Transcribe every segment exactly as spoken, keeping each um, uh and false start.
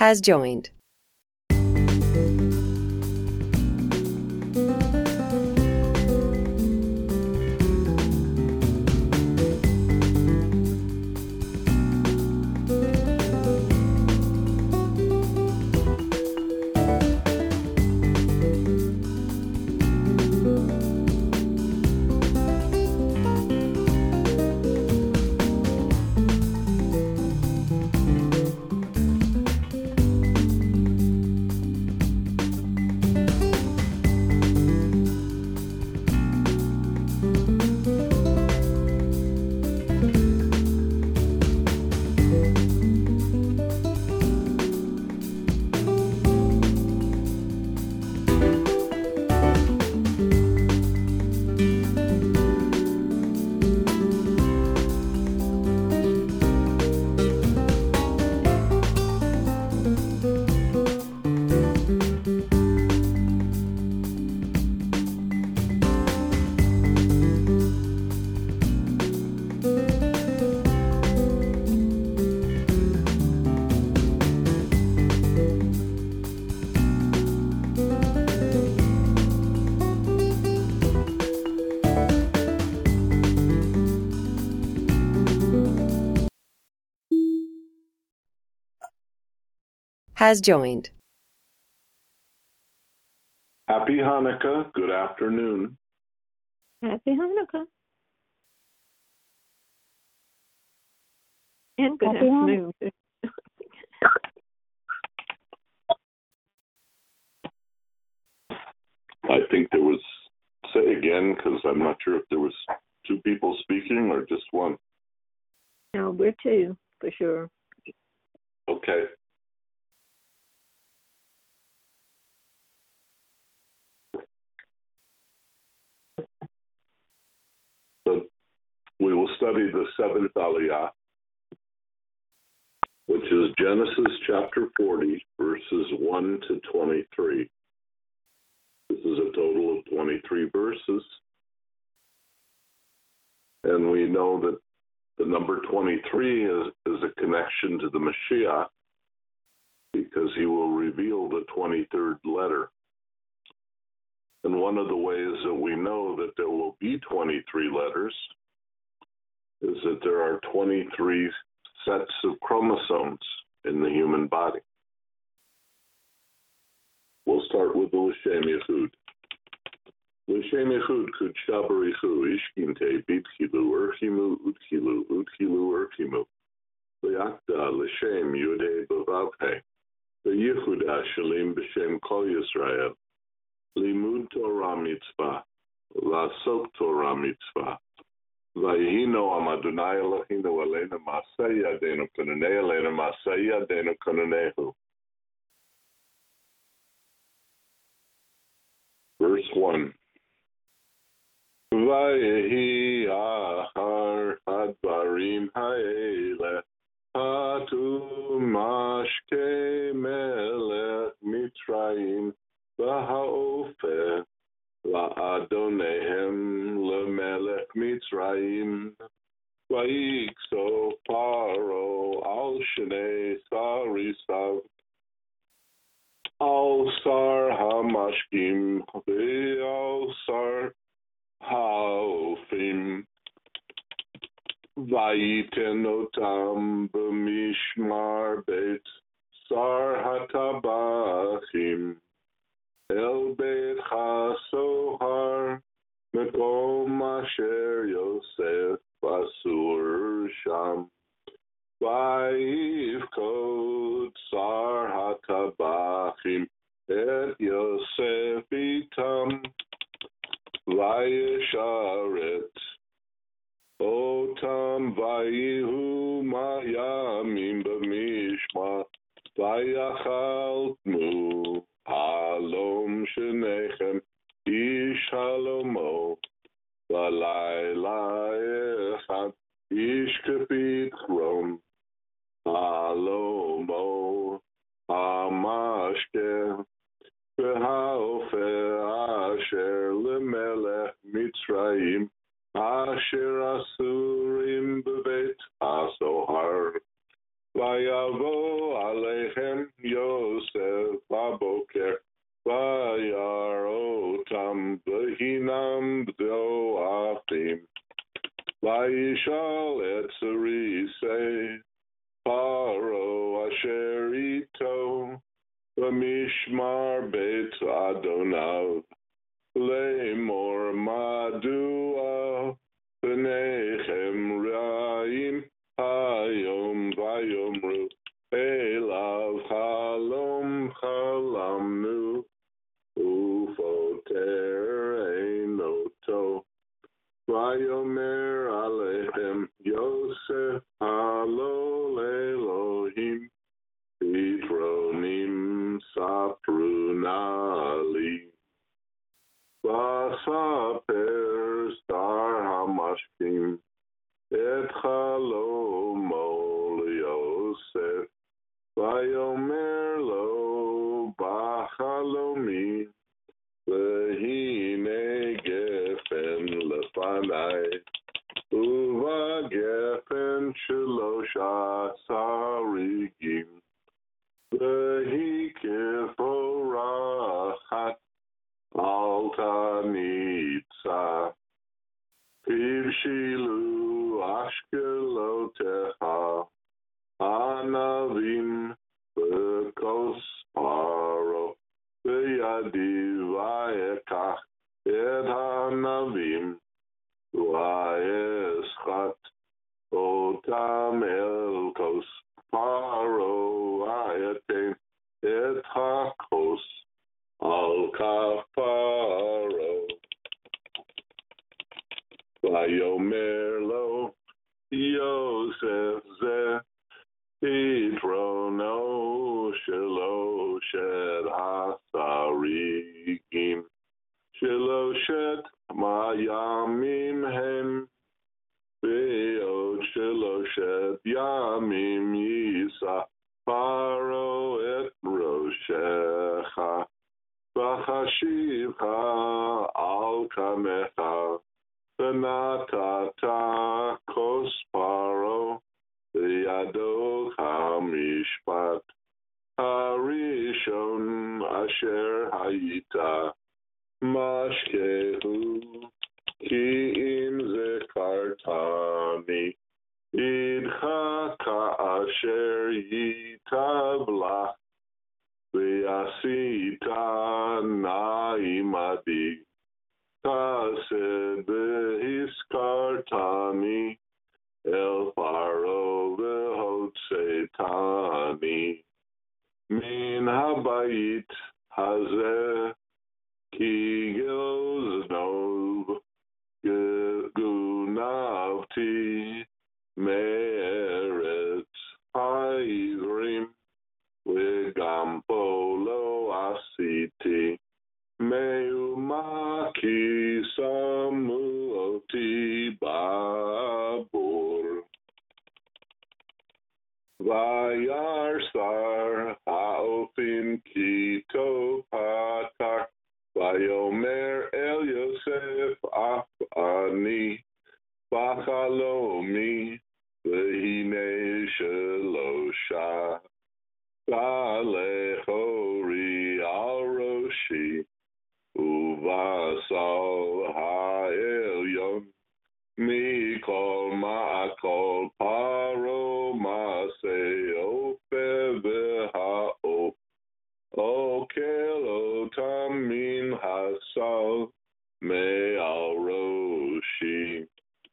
has joined. Has joined. Happy Hanukkah. Good afternoon. Happy Hanukkah. And good Happy afternoon. I think there was, say again, because I'm not sure if there was two people speaking or just one. No, we're two, for sure. Okay. So we will study the seventh Aliyah, which is Genesis chapter forty, verses one to twenty-three. This is a total of twenty-three verses. And we know that the number twenty-three is, is a connection to the Mashiach because he will reveal the twenty-third letter. And one of the ways that we know that there will be twenty-three letters is that there are twenty-three sets of chromosomes in the human body. We'll start with the L'Shem Yehud. L'Shem Yehud kud shabarichu ishkinte bitchilu urchimu utchilu utchilu urchimu liakda L'Shem Yudei b'vavhe v'yichuda shalim b'shem kol Yisrael limud Torah mitzvah lasot Torah mitzvah vayihino am Adonai Eloheinu aleinu maseh yadeinu kononei aleinu maseh yadeinu kononehu. Verse one. Vayehi ahar hadvarim ha'ele hatu mashke melech Mitzrayim v'ha'ofer la'adonehem lemelech Mitzrayim vayikso paro al shnei sarisav al sar hamashkim ve'al sar ha'ofim vayiten otam b'mishmar beit sar hatabachim el beit chasohar mekom asher Yosef basur sham vayivkod sar hatabachim et Yosef itam vayesharet otam vayihu mayamim b'mishma vayachaltmu halom shenechem ish halomo v'layla echad ish kepit chrom halomo hamashke v'ha'ofer asher lemelech Mitzrayim asher asurim b'beit hasohar vayavo alechem במשמר בית אדוניו, לאמור מדוע פניכם רעים היום ויאמרו אליו חלום חלמנו ופוטר אינו טוב. ויאמר עליהם יוסף הלא לאלוהים פתרונים ספרו נא לי. וספר שר המשקים את חלומו ליוסף, ויאמר לו בחלומי והנה גפן לפני, ובגפן שלוש עשר רגים, והיא כפורחת אל תניצה, הבשילו אשכלותיך ענבים בכוס פרו, בידי ואקח את הענבים ואסחט אותם אל כוס פרו, ואתן את הכוס על כף פרו. ויאמר לו יוסף זה פתרונו שלושת השריגים, שלושת ימים הם, ועוד שלושת ימים יישא פרעה את ראשך, וחשיבך על קמך, ונתת כוס פרעה בידו המשפט הראשון אשר היית משקהו, כי אם זכרתני איתך כאשר ייטב לך, ועשית נא עמדי, תעשה והזכרתני אל פרעה והוצאתני מן הבית הזה, כי גזנוב גונבתי מארץ העברים, וגם פה לא עשיתי מהומה, כי שמו אותי בבור. וירא שר האופים כי טוב פתח, ויאמר אל יוסף אף אני בחלומי, והנה שלושה בעלי חורי על ראשי, ובסל העליון מכל מעקול פרעה מעשה אופה והעוף, אוכל אותם מן הסל מעל ראשי.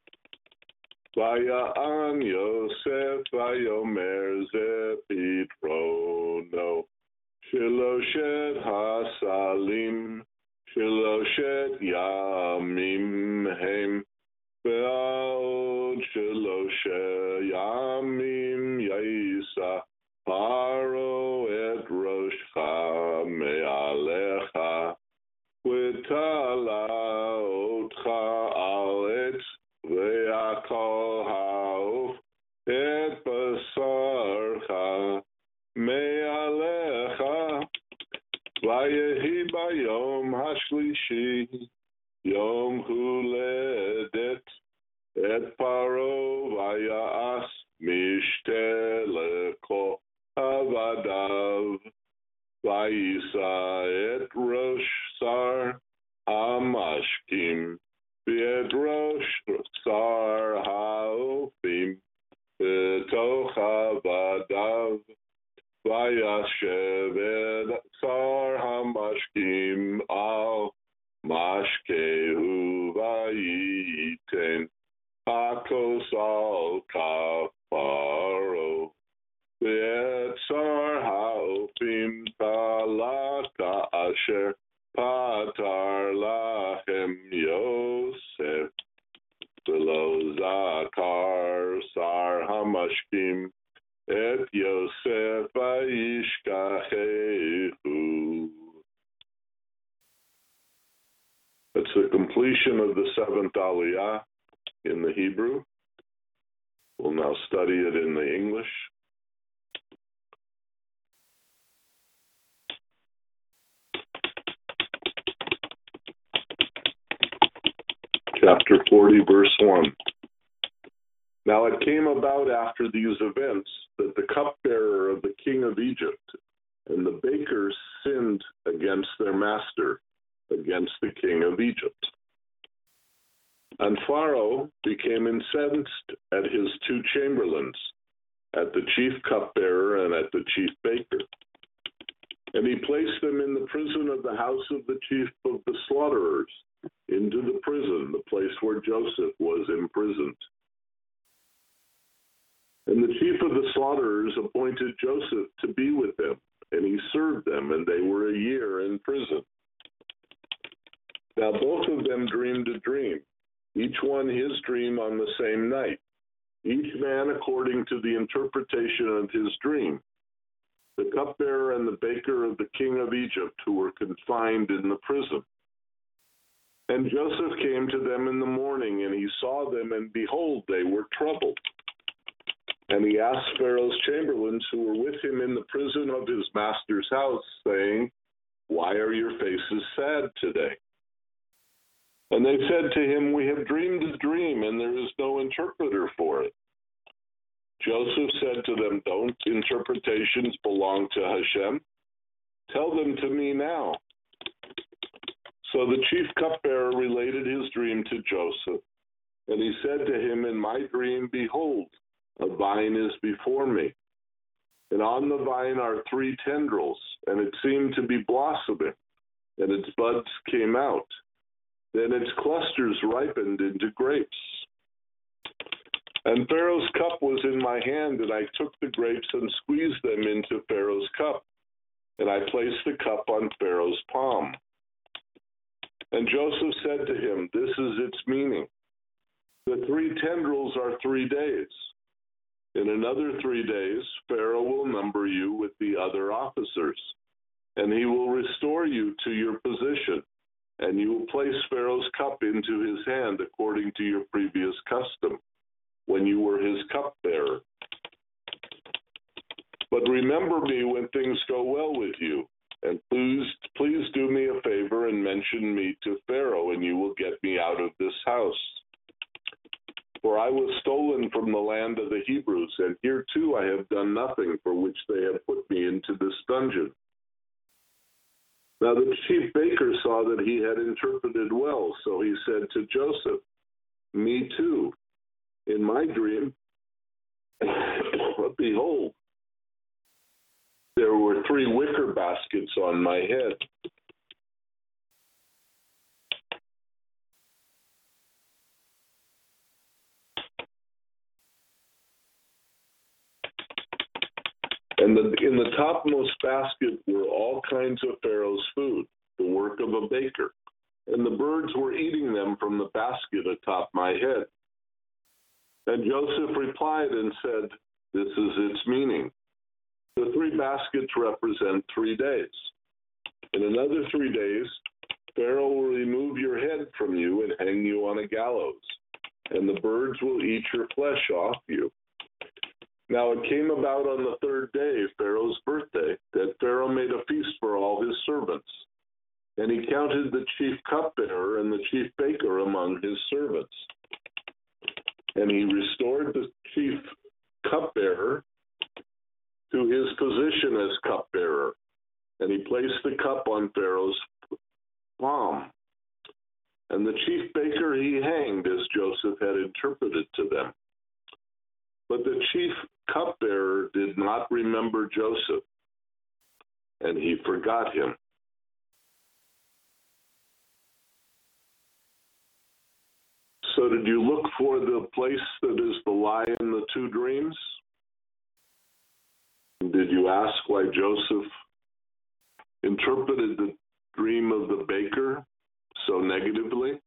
ויען יוסף ויאמר זה פתרונו, שלושת הסלים שלושת ימים הם, ועוד שלושה ימים יישא פרעה את ראשך מעליך, ותלה אותך על עץ, ויאכל העוף את בשרך מעליך. ויהי ביום השלישי יום הולדת את פרעה, ויעש משתה לכל עבדיו, ויישא את ראש שר המשקים ואת ראש שר האופים בתוך עבדיו, ויאמר Vayashev et Tsar Hamashkim al Mashkehu Vayiten Hakos al Kafaro V'et Tsar Haofim Palaka Asher Patar Lahem Yosef Below Zakar Sar Hamashkim Et Yosef Vayishkachehu. That's the completion of the seventh Aliyah in the Hebrew. We'll now study it in the English. Chapter forty, verse one. Now it came about after these events that the cupbearer of the king of Egypt and the bakers sinned against their master, against the king of Egypt. And Pharaoh became incensed at his two chamberlains, at the chief cupbearer and at the chief baker. And he placed them in the prison of the house of the chief of the slaughterers, into the prison, the place where Joseph was imprisoned. And the chief of the slaughterers appointed Joseph to be with them, and he served them, and they were a year in prison. Now both of them dreamed a dream, each one his dream on the same night, each man according to the interpretation of his dream. The cupbearer and the baker of the king of Egypt, who were confined in the prison. And Joseph came to them in the morning, and he saw them, and behold, they were troubled. And he asked Pharaoh's chamberlains who were with him in the prison of his master's house, saying, Why are your faces sad today? And they said to him, We have dreamed a dream, and there is no interpreter for it. Joseph said to them, Don't interpretations belong to Hashem? Tell them to me now. So the chief cupbearer related his dream to Joseph, and he said to him, In my dream, behold, a vine is before me, and on the vine are three tendrils, and it seemed to be blossoming, and its buds came out. Then its clusters ripened into grapes. And Pharaoh's cup was in my hand, and I took the grapes and squeezed them into Pharaoh's cup, and I placed the cup on Pharaoh's palm. And Joseph said to him, This is its meaning. The three tendrils are three days. In another three days, Pharaoh will number you with the other officers, and he will restore you to your position, and you will place Pharaoh's cup into his hand according to your previous custom, when you were his cupbearer. But remember me when things go well with you, and please, please do me a favor and mention me to Pharaoh, and you will get me out of this house. For I was stolen from the land of the Hebrews, and here too I have done nothing for which they have put me into this dungeon. Now the chief baker saw that he had interpreted well, so he said to Joseph, Me too. In my dream, behold, there were three wicker baskets on my head. And the, in the topmost basket were all kinds of Pharaoh's food, the work of a baker, and the birds were eating them from the basket atop my head. And Joseph replied and said, This is its meaning. The three baskets represent three days. In another three days, Pharaoh will remove your head from you and hang you on a gallows, and the birds will eat your flesh off you. Now it came about on the third day, Pharaoh's birthday, that Pharaoh made a feast for all his servants. And he counted the chief cupbearer and the chief baker among his servants. And he restored the chief cupbearer to his position as cupbearer, and he placed the cup on Pharaoh's palm. And the chief baker he hanged, as Joseph had interpreted to them. But the chief cupbearer did not remember Joseph, and he forgot him. So did you look for the place that is the lie in the two dreams? Did you ask why Joseph interpreted the dream of the baker so negatively?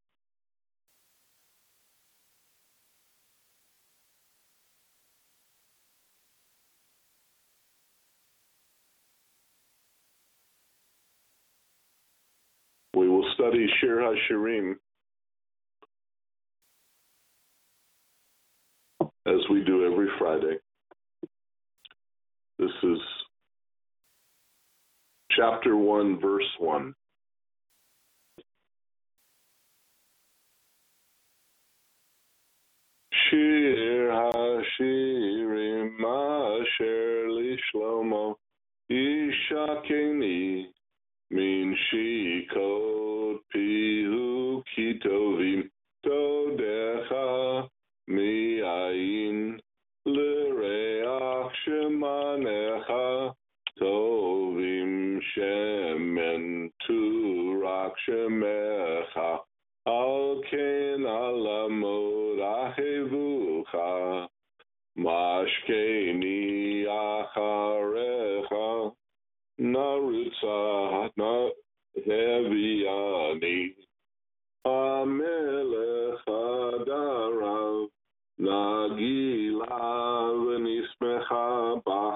We will study Shir HaShirim as we do every Friday. This is chapter one, verse one. Shir HaShirim Asher Lishlomo Yishakeni Min Shikot Pihu Kitovim Todecha Mi'ayin L'Reach Shemanecha Tovim Shemen Turak Shemecha Al Ken Alamod Ahevucha Mashkeni Acharecha Narutza na Heviani Amelech Adarav Nagila V'nismecha Ba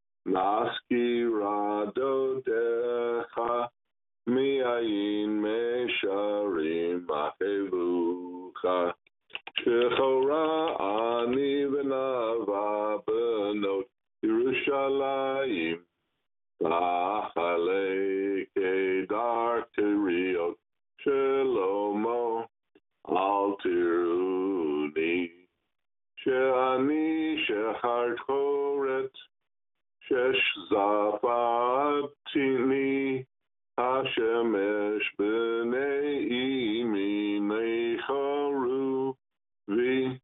Naskira Dodecha Mi'ayin Mesharim Ahevucha Shechora Ani V'nava Benot Yerushalayim Achale Kedar Teriot Shelomo Alteruni Sheani Shechar Choret Shesh Zafatini Hashemesh B'nei Imi Necharu Vi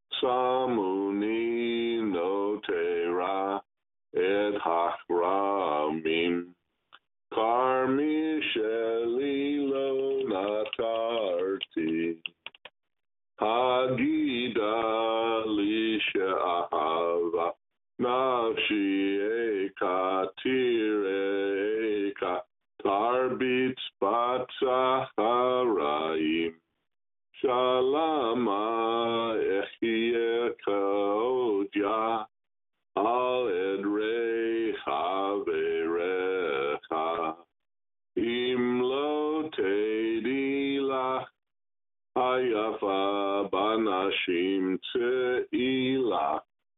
Samuni Notera Et Hachramim Karmi Shelilo Natarti Hagida Lisha Ahava Nafshi Eka Tire Eka Tarbit Batzacharaim Shalama Echie Kaodya Al Edrecha Verecha Im Lo Teidi Lach Hayafa Banashim Te'ila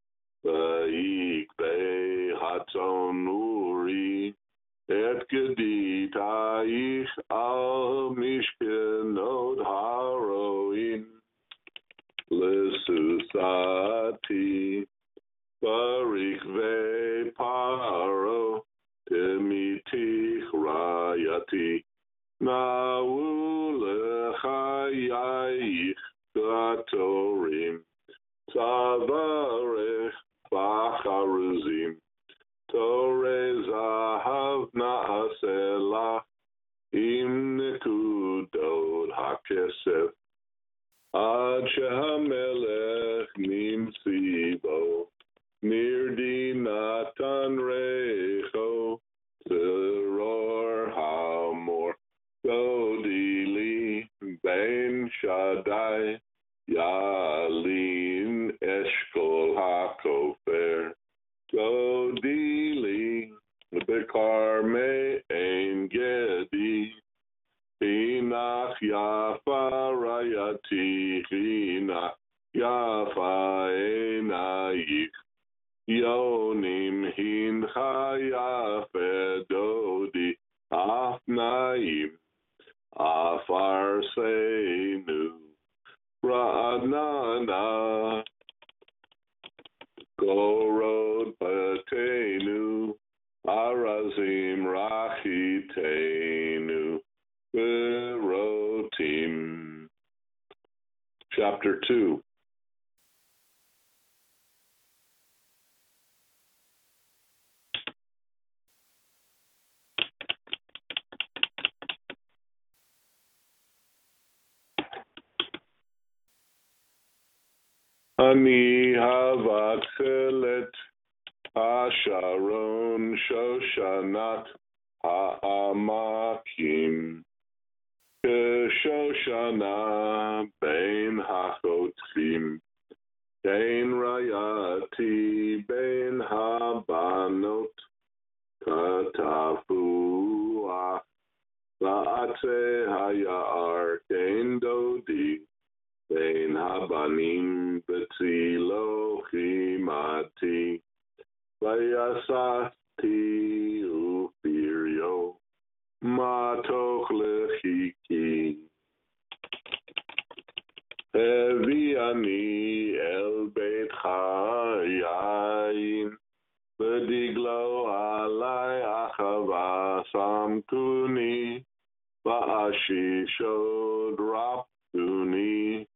V'yikbei Hatzon Uri Et Geditaich Al Mishkenot Haroin Lesusati Barik ve paro temitich rayati na'u lechayich gatorim tavarech bacharuzim torei zahav na'aselach im nekudot hakesef ad shehamelech nimtzi Nirdi Natan Recho Zeror Hamor Godili Ben Shaddai Yalin Eshkol HaKofer Godili Bekarme Ein Gedi Hinach Yafa Rayati Hinach Yafa Einayich Yonim Hincha Yafe Dodi Afnaim Afar Seinu Ra'anana Gorod Patenu Arazim Rachitenu Berotim. Chapter two. אני הבצלת השרון שושנת העמקים, כשושנה בין החותכים, כן רעייתי בין הבנות, כתפוח בעצי היער, כן דודי, בין הבנים בצילו חימתי, ויסעתי ופריו, מתוק לחיקי. הביאני אל ביתך יין, ודגלו עלי אחווה שמתוני, באשישות רפתוני,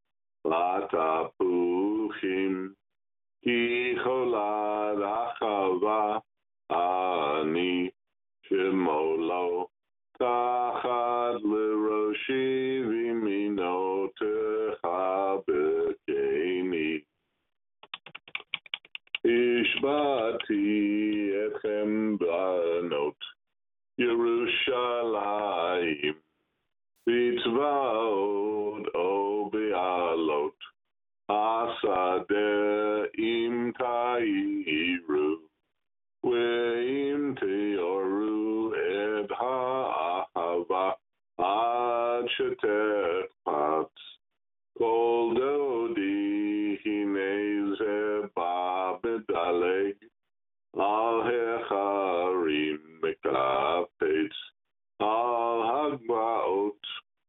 בתפוחים, כי חולת אחווה אני, שמולו תחת לראשי וימינותך בקני. השבעתי אתכם בנות ירושלים, בצבאות או בעלות, השדה אם תאירו, ואם תיארו את האהבה עד שתקפץ. כל דודי הנה זה בא בדלג, על החרים מקפץ, על הגבעות.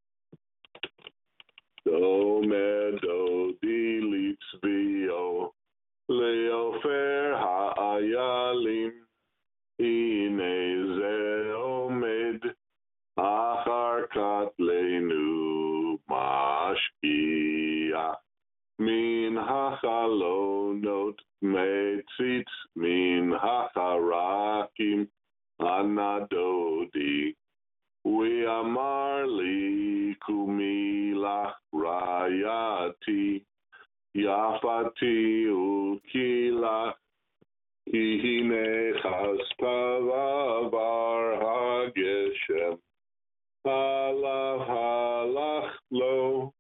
דומה דודי לצביעו, לעופר האיילים, הנה זה עומד, אחר כתלנו משקיע, מן החלונות מציץ, מן החרקים הנדודי, ואמר לי קומי לך רעייתי, יפתי וכי לך, כי הנה חספה ועבר הגשם, עליו הלך לו.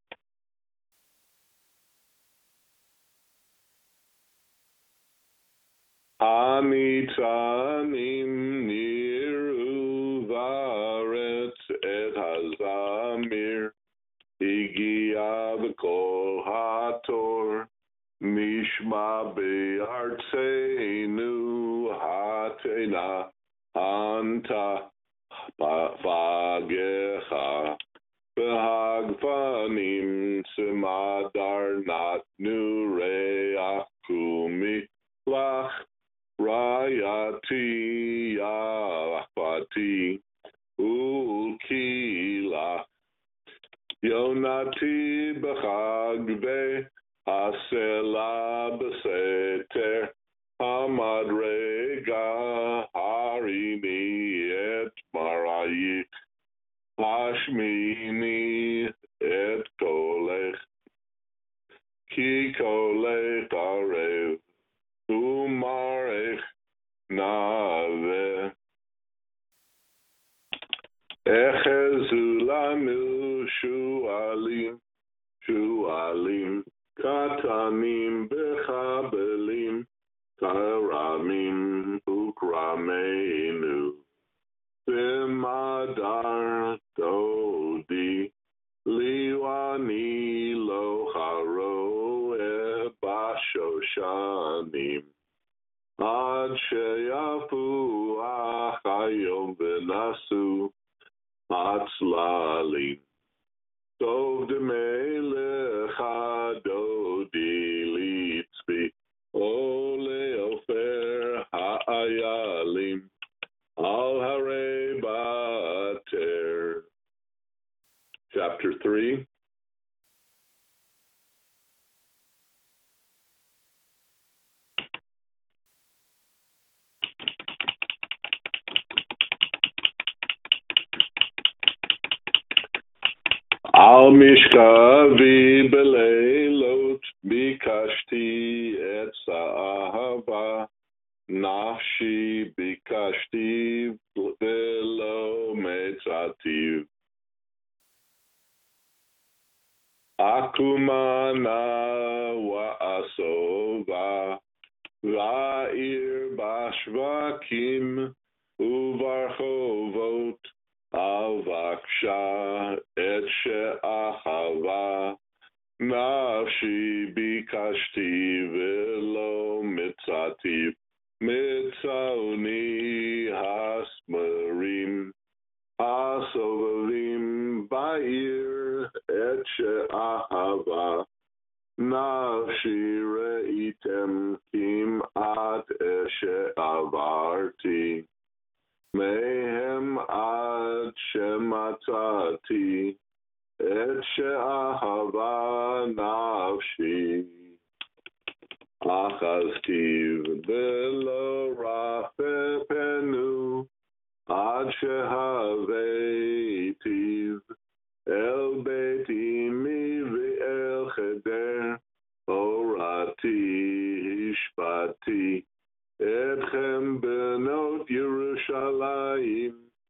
הניצנים נראו בארץ, את הזמיר הגיע בכל התור, נשמע בארצנו התנה, ענתה פגך, והגפנים סמדר נתנו ריח, קומי לך רעייתי יפתי, ולקי לך יונתי בחג, והסלע בסתר, המדרגה הרימי את מראייך, השמיני את קולך, כי קולך ערב, ומראך נאווה. אחזו לנו שועלים, שועלים, קטנים בחבלים, כרמים וכרמנו, במדר דודי, לי ואני לא הרואה בשושנים, עד שיפוח היום ונסו הצללים. טוב דמי לך דודי לצבי, או לעופר האיילים, על הרי בתר. Chapter three. על משכבי בלילות, ביקשתי עץ האהבה, נפשי ביקשתי ולא מצאתי. עקומה נא ואסובה, ועיר בשווקים וברחובות, אבקשה את שאחווה. נפשי ביקשתי ולא מצאתי, מצאוני הסמרים, הסובבים בעיר את שאהבה. נפשי ראיתם כמעט שעברתי, מהם עד שמצאתי את שאהבה נפשי. אחזתי ולא רפפנו, עד שהבאתי אל בית אמי ואל חדר הורתי השפעתי אתכם בנות ירושלים,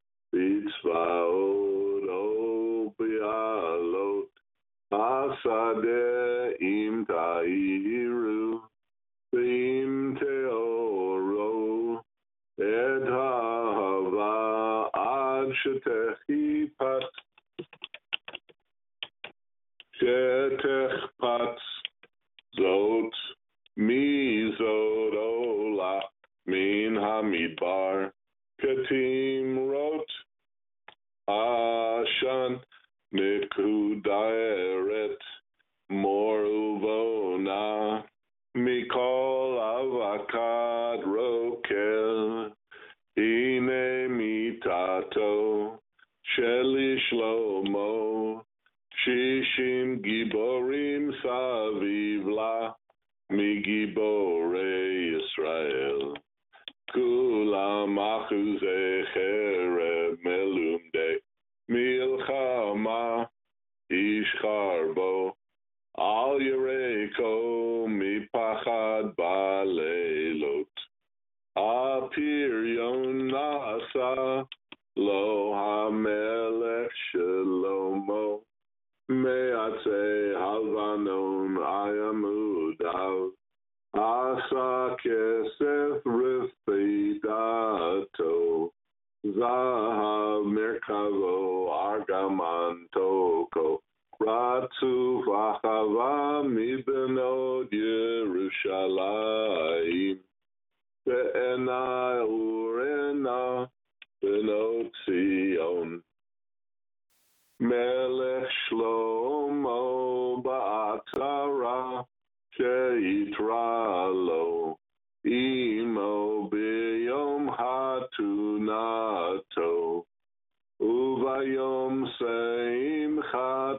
בצבאות או בעלות השדה, אם תאירו ואם תאורו את האהבה עד שתחפץ, שתחפץ זאת מזאת עולה מן המדבר, כתמרות עשן מקודרת, מור ובונה מכל אבקת רוקל. הנה מיתתו של שלמה, שישים גיבורים סביב לה, מגיבורי ישראל. כולם אחוזי חרב מלומדי מלחמה, איש חרבו על ירקו מפחד בלילות. הפריון נעשה לו המלך שלמה, מעצי הלבנון עמודיו, עשה כסף רפידתו, זהב מרכבו ארגמן תוקו, רצוף אחווה מבנות ירושלים, ועיני ורעינה בנות ציון. מלך שלמה בעטרה שיתרה לו, עמו ביום חתונתו, וביום שמחת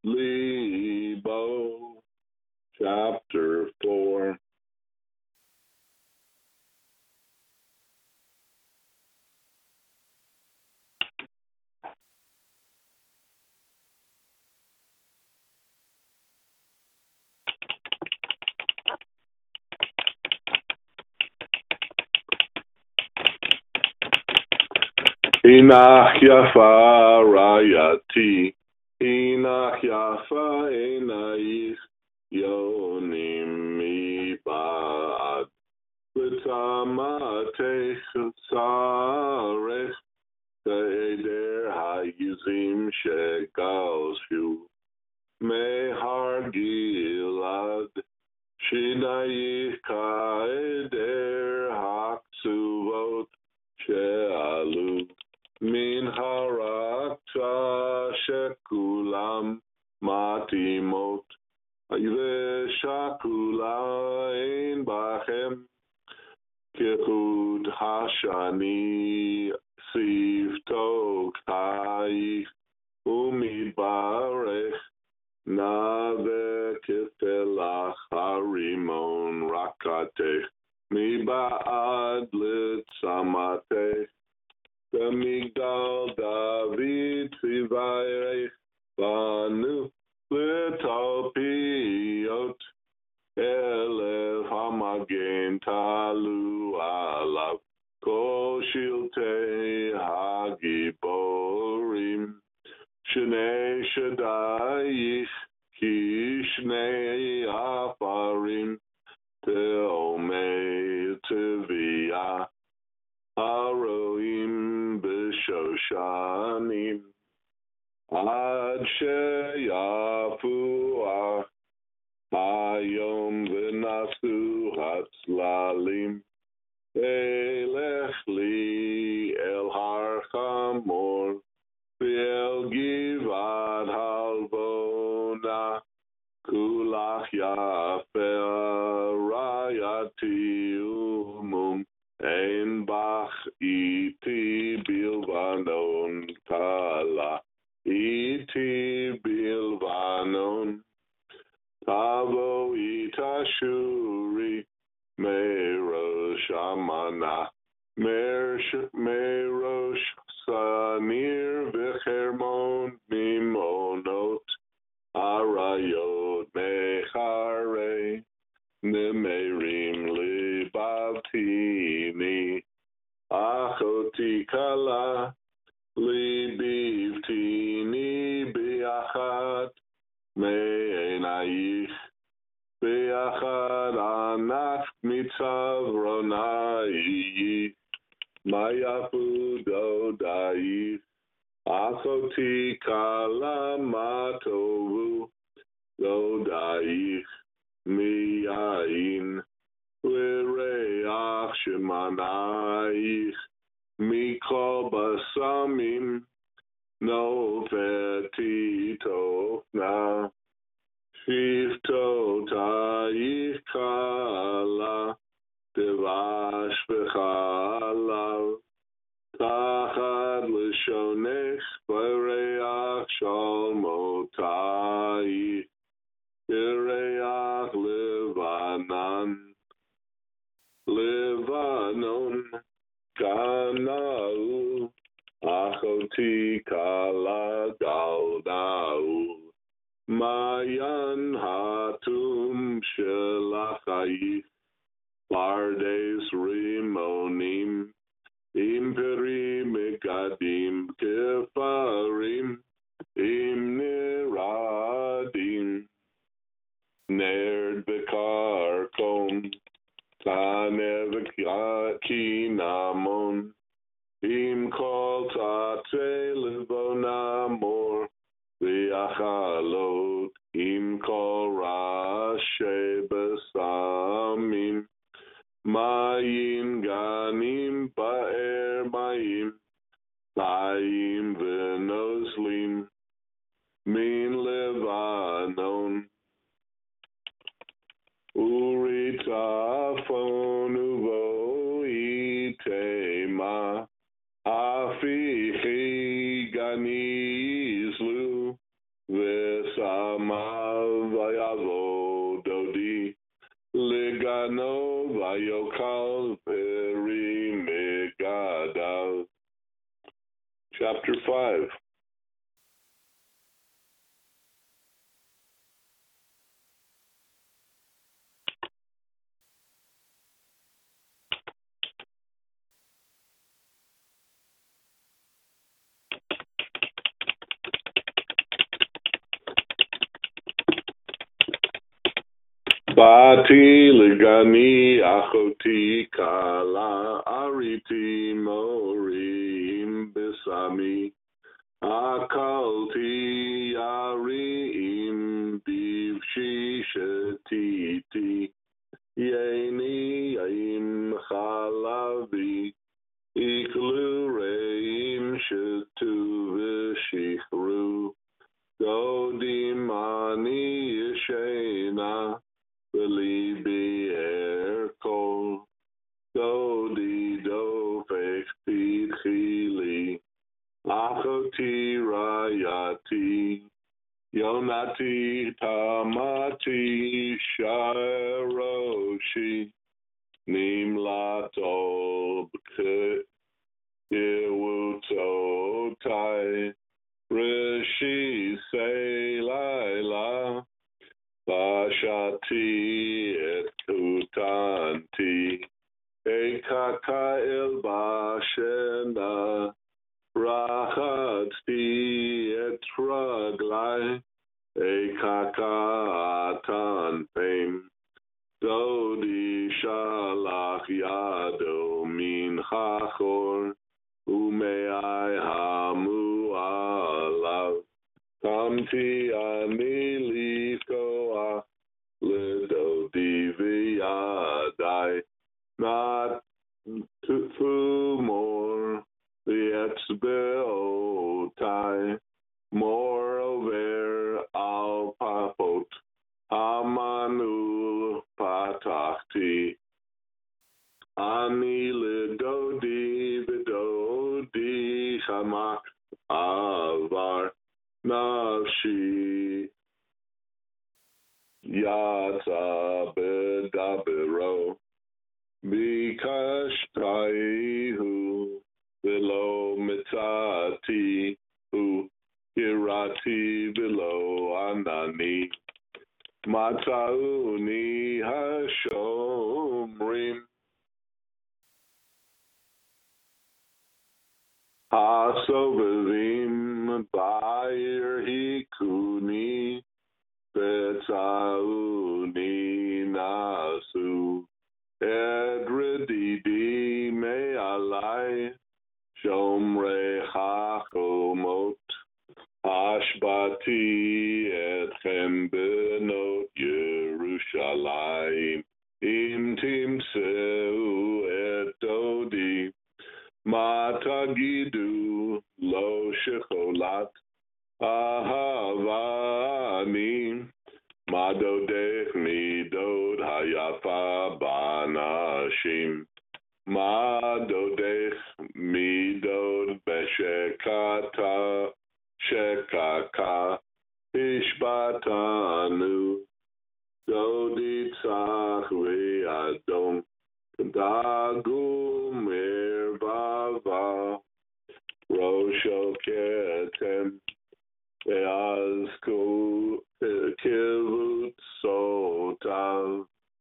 ליבו. Chapter four. Inach yafa rayati, inach yafa enaich, yonim mi ba'ad, v'tamatech tzarech, ve'eder ha'yizim shegalshu, mehar gilad, shinayich ka'eder ha'ksuvot, she'alu, min harakta shekulam matimot, v'shakula ein bachem, kechud hashani sifto k'taich, umibarech na v'kefelach harimon rakatech, מבעד לצמתך, במגדל דוד ציווייך בנו לתלפיות, shanim ad sheyafuach hayom v'nasu hatzlalim elech li el har chamor v'el givat halvona kulach yafe rayati umum ein bach iti bilvanon kala iti bilvanon tavo itashuri merosh amana merosh merosh sanir v'chermon mimonot arayot mechare nemerim libatini achoti kala libivtini biachat me'enayich biachat anak mitzav ronai mayafu dodai achoti kala matovu dodai miyain L'reach shemanayich mikol basamim nofeti tofna shiftotayich kala devash v'chalav tachad l'shonech v'reach shalmotayich v'reach levanan Levanon kanau achoti kala galdau mayan hatum shelachayich pardes rimonim imperi megadim kefarim imniradim nerd bekarkom Tanev kinamon im kol tate livonamor v'achalot im kol rashe besamim mayim ganim ba'er mayim mayim v'nozlim min levanon Uritafon uvo itema afichi ganizlu v'samav vayavododi legano vayokal perimegadav. Chapter five. Bati legani achoti kala ariti morim besami akalti yarim bivshi shetiti yeni yaim chalavi iklu reim shetu v'shichru dodimani yeshena Belibi erkol dodi dofech tidchili achoti rayati yonati tamati sharoshi nimlatol b'kewutotai rishi seilaila Bashati et kutanti ekaka el bashena rachati et raglai ekaka atan pem dodi shalach yado min chachor umeai ha Anti ani likoa lido diviadai not to fu more the etzbeotai moreover al papot amanu patachti ani lidodi vidodi hamak avar nafshi yata bedabero bikashtaihu below mitati hu hirati below anani matauni hashomrim hasovim bayer hikuni betsauni nasu edredidi me'alai shomre hakomot ashbati etchem benot Yerushalayim im timseu et dodi matagidu lo shecholat ahavani madodech midod hayafa banashim madodech midod beshekata shekaka ishbatanu dodi tzach ve'adom dagum ervava rosho ketem Eazku kivut sotav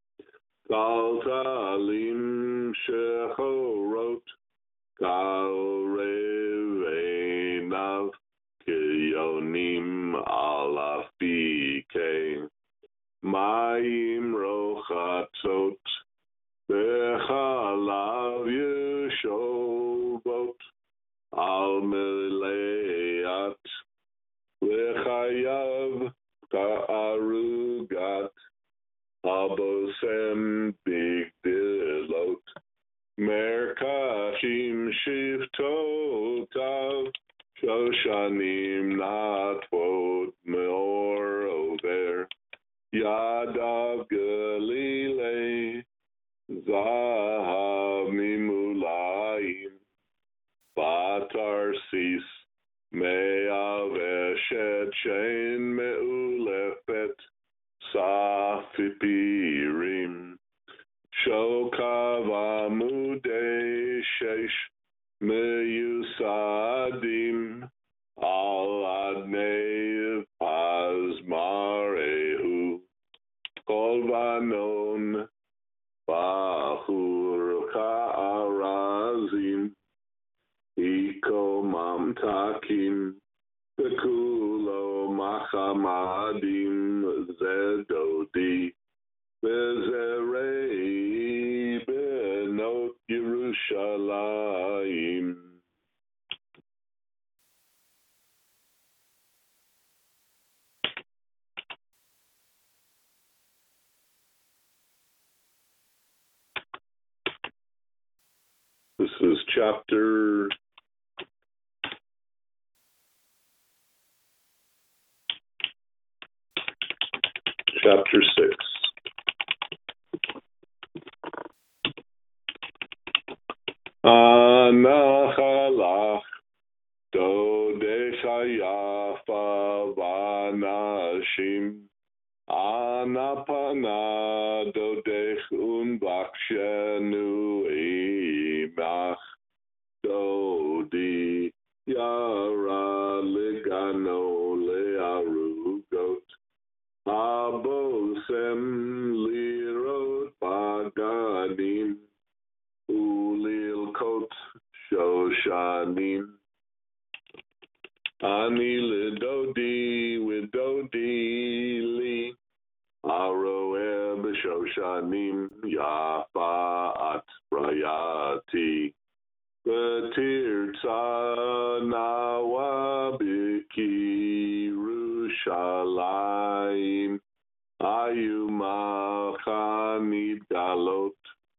Galtalim shechorot Galrevenav Kiyonim alafike Mayim rochatzot Bechalav yeshovot Al meleat Lechayav ka'arugat abosem bigdilot merkachim shivtotav shoshanim natvot meor over yadav galilei zahav mimulayim batarsis Me'aveshet shein me'ulefet safipirim shokav amudei shesh meyusadim al adnei pazmarehu kol vanon bahur ka'arazim Iko mamtakim bekulo machamadim zedodi bezerei benot Yerushalayim. This is chapter Chapter six. Anachalach Dodechayafa Vanashim Anapana Dodech Unbakshenu Imach Dodi Yara Ligano Learugot Abosem lirot paganim ulilkot shoshanim ani lidodi widodi li aroeh b'shoshanim yafa at brayati v'tirtza nawa b'kirush Yerushalayim ayu machanit galot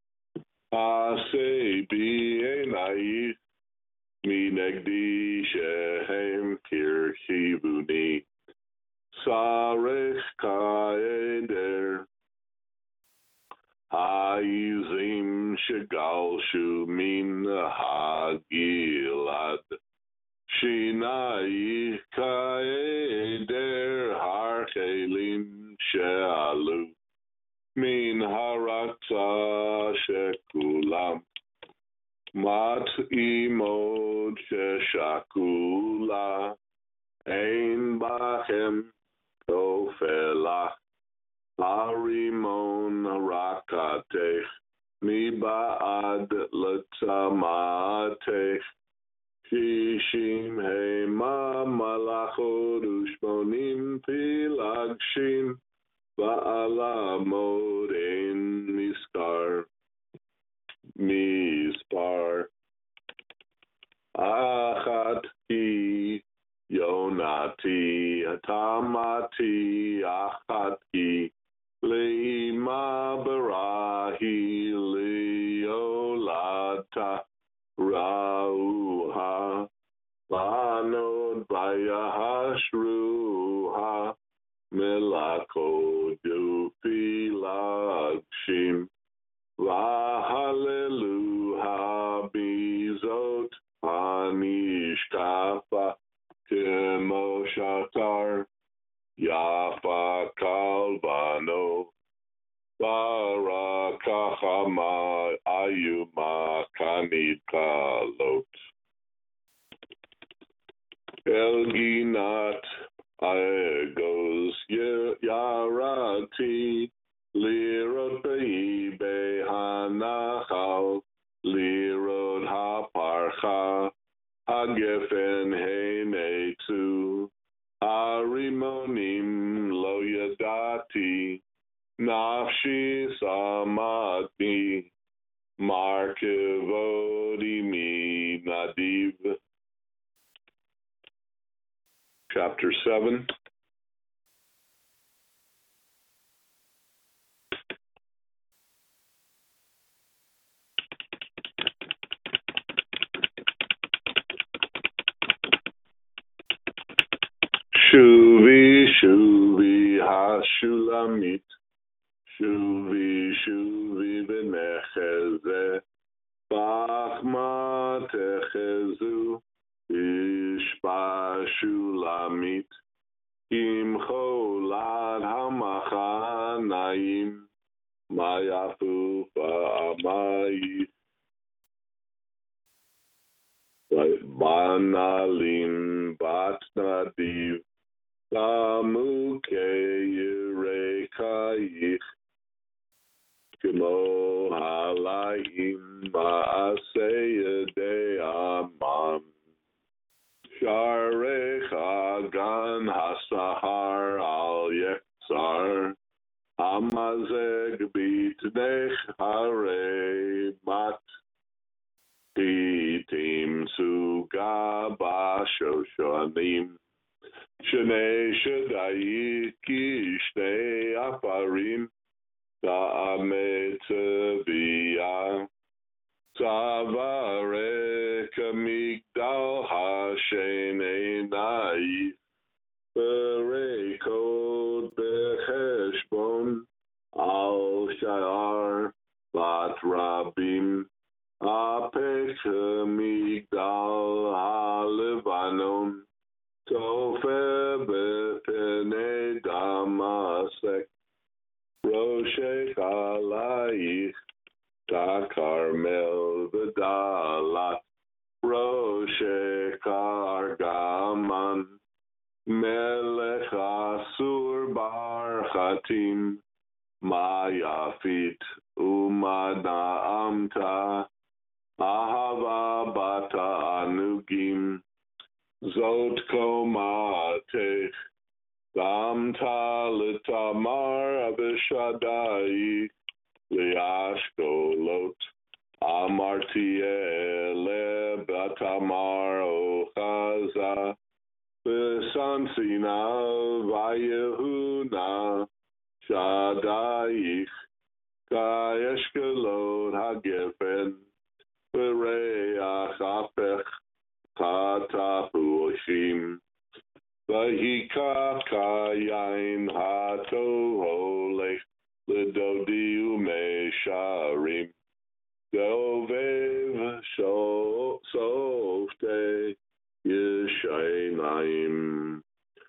asei b'einayich minegdi shehem kirchivuni sarech kaeder ha'izim shegalshu min ha'gilad Shinai kaeder harchelim she'alu min haratza shekulam mat imod sheshakula ein bachem tofelach harimon rakatech miba'ad letzamatech Shishim hema malachot ushmonim pilagshim ba'alamod ein miskar mispar achat ki yonati tamati achat ki leima barahi leolata Rauha Banod Bayahashruha Melako Dufilagshim Vahaleluha Bizot Anishkafa Kemoshatar Yafa Kalvano Barakachama Ayuma Kanikalot Elginat Aegos Yarati Lirot Beibe Hanachal Lirot Haparcha Hagefen Heinetu Harimonim Lo Yadati Nafshi Samati Markevodimi Nadiv. Chapter seven. Shuvi Shuvi Hashulamit Shuvi, Shuvi, v'necheze, b'achma techezu, ishba shulamit, imcho lad hamachanayim, mayafu ba'amayi, banalim bat nadiv, bamuke yirekayich, Kemo halayim ma'aseh yedei amam Sharech agan hasahar al yekzar Amazeg bitnech hare mat Pitim suga bashoshanim Shnei shadai ki shnei afarim Ta'ametzaviyah Tavarek Migdal Hashem Einai Berekod Beheshbon Al Sha'ar Bat Rabim Apek Migdal HaLevanon Tofe Bepene Damasek Roshek alayich, da Carmel v'dalat, Roshek argaman, Melech asur bar chatim, Mayafit umanaamta, Ahava bata anugim, Zot komatech, Damta litamar abishadai liashkolot amartiele batamar ochaza Chansina Vayehuna Shadaich Kayeshkelot Hagefen Bereach Apech Hatapuoshim Vahika Kayain Hatoholech Lidodi Umesharim Dovev Softe Yeshainaim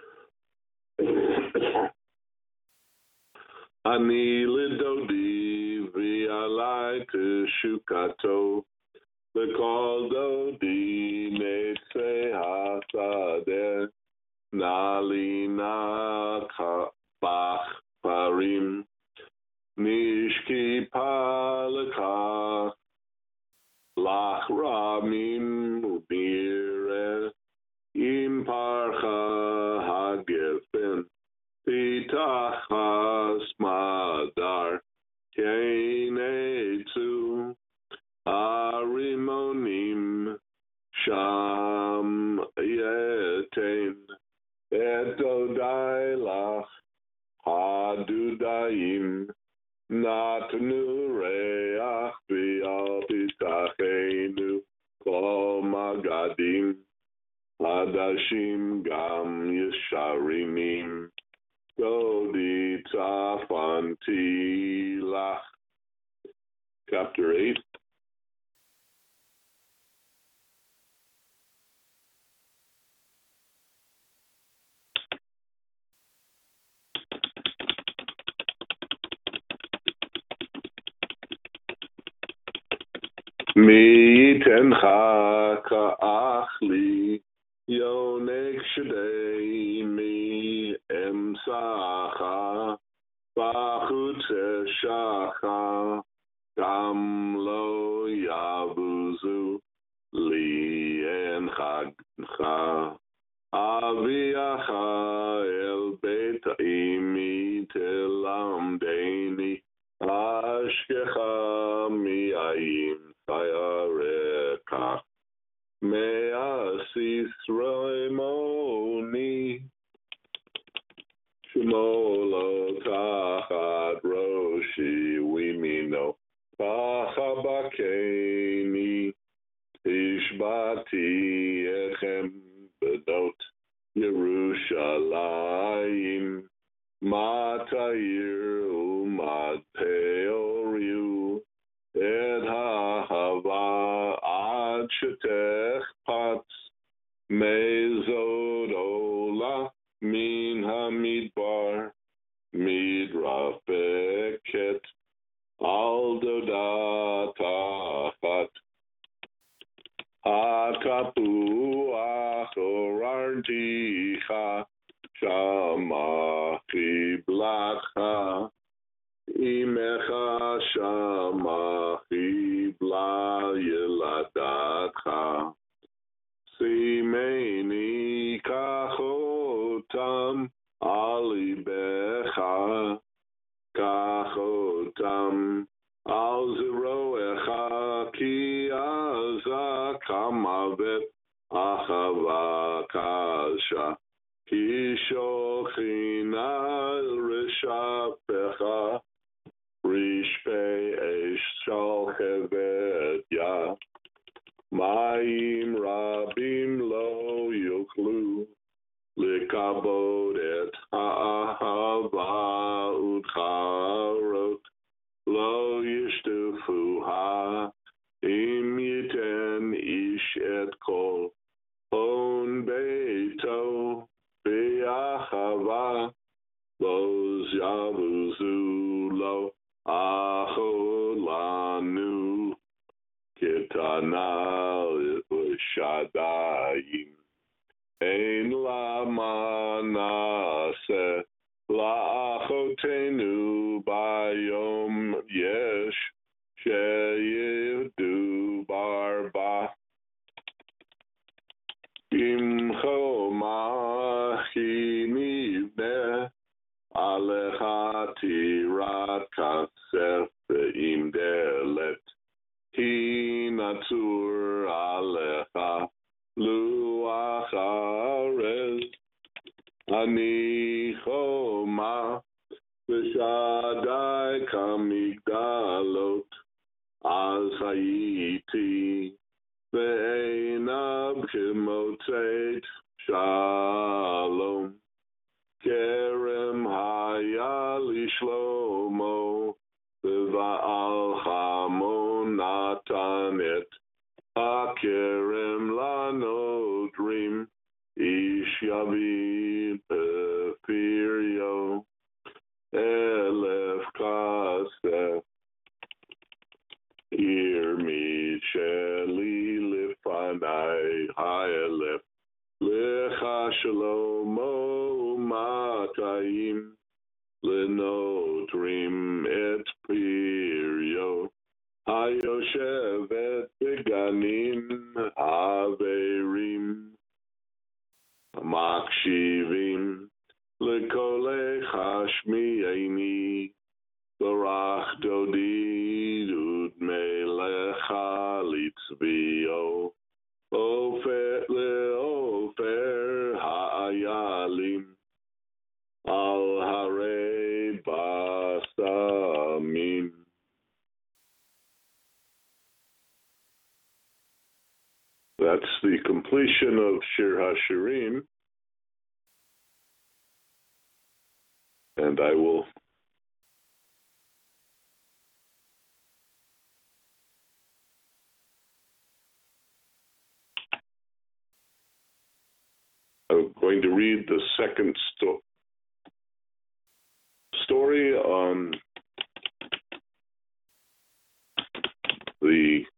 Ani Lidodi Vialai Shukato the Caldo di Netse Hasade Nalina Bach Parim Nishki Palaka Lach Ramim Mire Imparcha Hagefen Pitachas Madar Kenetsu Arimonim Sham Yetain Etodailach Hadudaim Natnureach Bialpitachenu Kol Magadim Hadashim Gam Yesharinim Dodi Tafantilach. Chapter eight. Mi yitencha ka'achli yonek shadei mi emsacha bachutze shacha gam lo yavuzu li enchagcha aviacha el bet imi telamdeni ashkecha miayim Sayareka Measis Raimoni Shimolo Tachat Roshi Wimino Pachabakeni Ishbati Echem Bedot Yerushalayim Matayir Umad Peoriu Ed ha'hava ad shetech patz mezodola min hamidbar midrafeket al dodatachat hakapu achorarticha shamachi blatcha Imecha shamachi bla yeladatcha Simeni kachotam alibecha kachotam al zeroecha ki azakamavet achava kasha ki shochina rishapecha Rishpe esh shalchevet ya Mayim rabim lo yoklu Likabod et ha'ahava udcharot Lo yishtufu ha im yiten ish et kol Hon beito be'achava Lo yavuzu lo Aholanu Kitana Shadayim Ein la manase la achotenu bayom yesh sheyidu barba imcho mahi mibne alechati rakasef im delet Hi natur alecha luach arez Ani choma v'shadai kamigdalot az hayiti ve'einav k'motzeit shalom kerem haya lishlomo v'va'al chamon natanet hakerem lanodrim ish yavi pefirio elef kasef irmi sheli lifanai ha'elef lecha shalomo matayim lenotrim et pirio hayoshevet beganim averim makshivim lekole chashmi'eni barach dodi udmelecha litzvio ofer leofer ha'ayalim al hare basamim. That's the completion of Shir HaShirim, and I will I'm going to read the second sto- story on the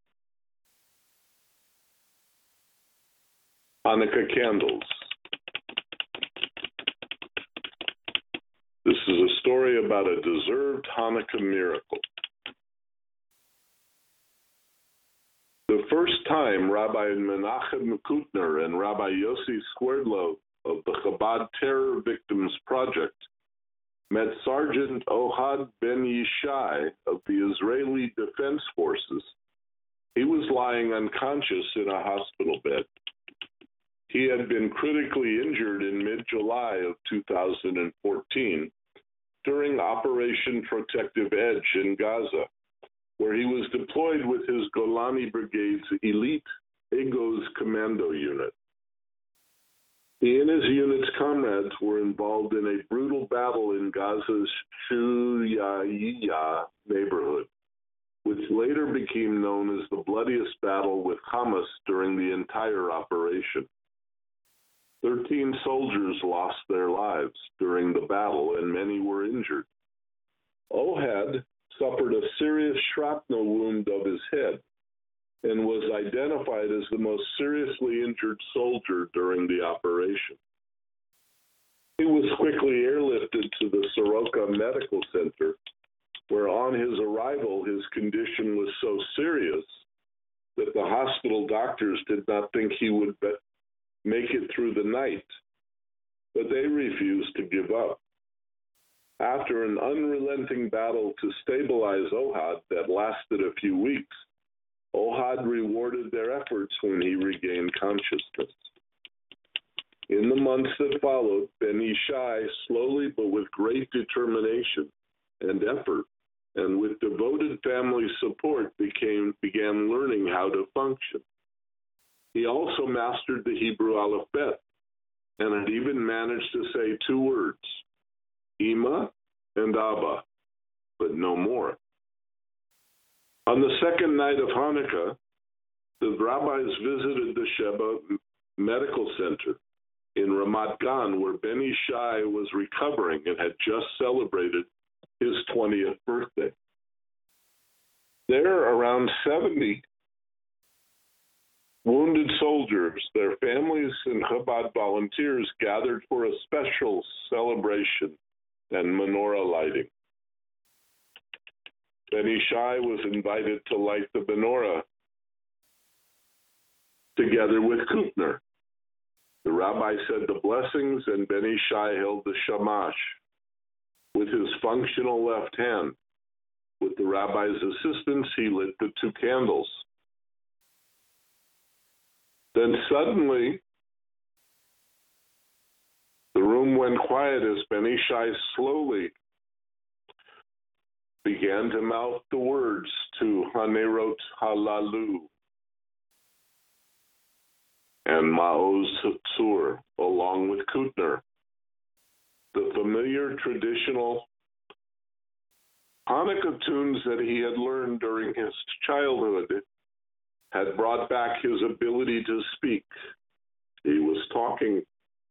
Hanukkah candles. This is a story about a deserved Hanukkah miracle. The first time Rabbi Menachem Kutner and Rabbi Yossi Swerdlow of the Chabad Terror Victims Project met Sergeant Ohad Ben Yishai of the Israeli Defense Forces, he was lying unconscious in a hospital bed. He had been critically injured in mid-July of two thousand fourteen during Operation Protective Edge in Gaza, where he was deployed with his Golani Brigade's elite Egos Commando unit. He and his unit's comrades were involved in a brutal battle in Gaza's Shuyaiya neighborhood, which later became known as the bloodiest battle with Hamas during the entire operation. Thirteen soldiers lost their lives during the battle, and many were injured. Ohad suffered a serious shrapnel wound of his head and was identified as the most seriously injured soldier during the operation. He was quickly airlifted to the Soroka Medical Center, where on his arrival, his condition was so serious that the hospital doctors did not think he would be- make it through the night, but they refused to give up. After an unrelenting battle to stabilize Ohad that lasted a few weeks, Ohad rewarded their efforts when he regained consciousness. In the months that followed, Ben Yishai, slowly but with great determination and effort, and with devoted family support, became began learning how to function. He also mastered the Hebrew alphabet and had even managed to say two words, Ima and Abba, but no more. On the second night of Hanukkah, the rabbis visited the Sheba Medical Center in Ramat Gan, where Ben Yishai was recovering and had just celebrated his twentieth birthday. There, around seventy wounded soldiers, their families, and Chabad volunteers gathered for a special celebration and menorah lighting. Ben Yishai was invited to light the menorah together with Kutner. The rabbi said the blessings, and Ben Yishai held the shamash with his functional left hand. With the rabbi's assistance, he lit the two candles. Then suddenly, the room went quiet as Ben Ishi slowly began to mouth the words to Hanerot Halalu and Maoz Hatzur, along with Kutner. The familiar traditional Hanukkah tunes that he had learned during his childhood had brought back his ability to speak. He was talking.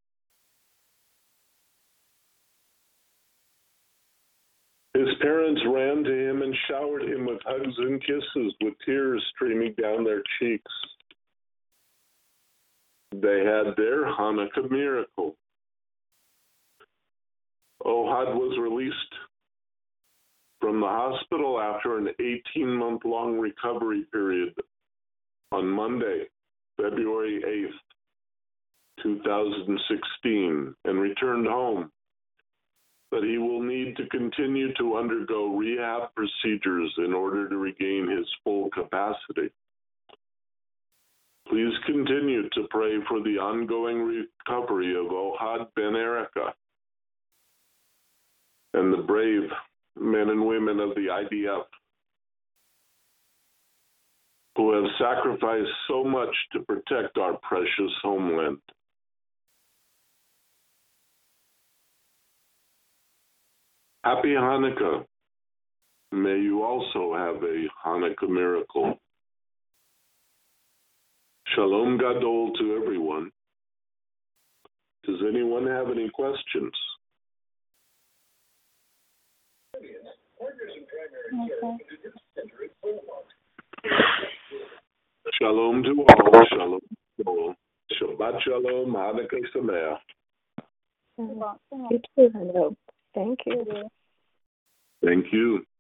His parents ran to him and showered him with hugs and kisses, with tears streaming down their cheeks. They had their Hanukkah miracle. Ohad was released from the hospital after an eighteen-month-long recovery period on Monday, February eighth, two thousand sixteen, and returned home. But he will need to continue to undergo rehab procedures in order to regain his full capacity. Please continue to pray for the ongoing recovery of Ohad Ben Erica and the brave men and women of the I D F who have sacrificed so much to protect our precious homeland. Happy Hanukkah. May you also have a Hanukkah miracle. Shalom Gadol to everyone. Does anyone have any questions? Okay. Shalom to all. Shalom to all. Shabbat Shalom. Hanukkah Sameach. You too, hello. Thank you. Thank you.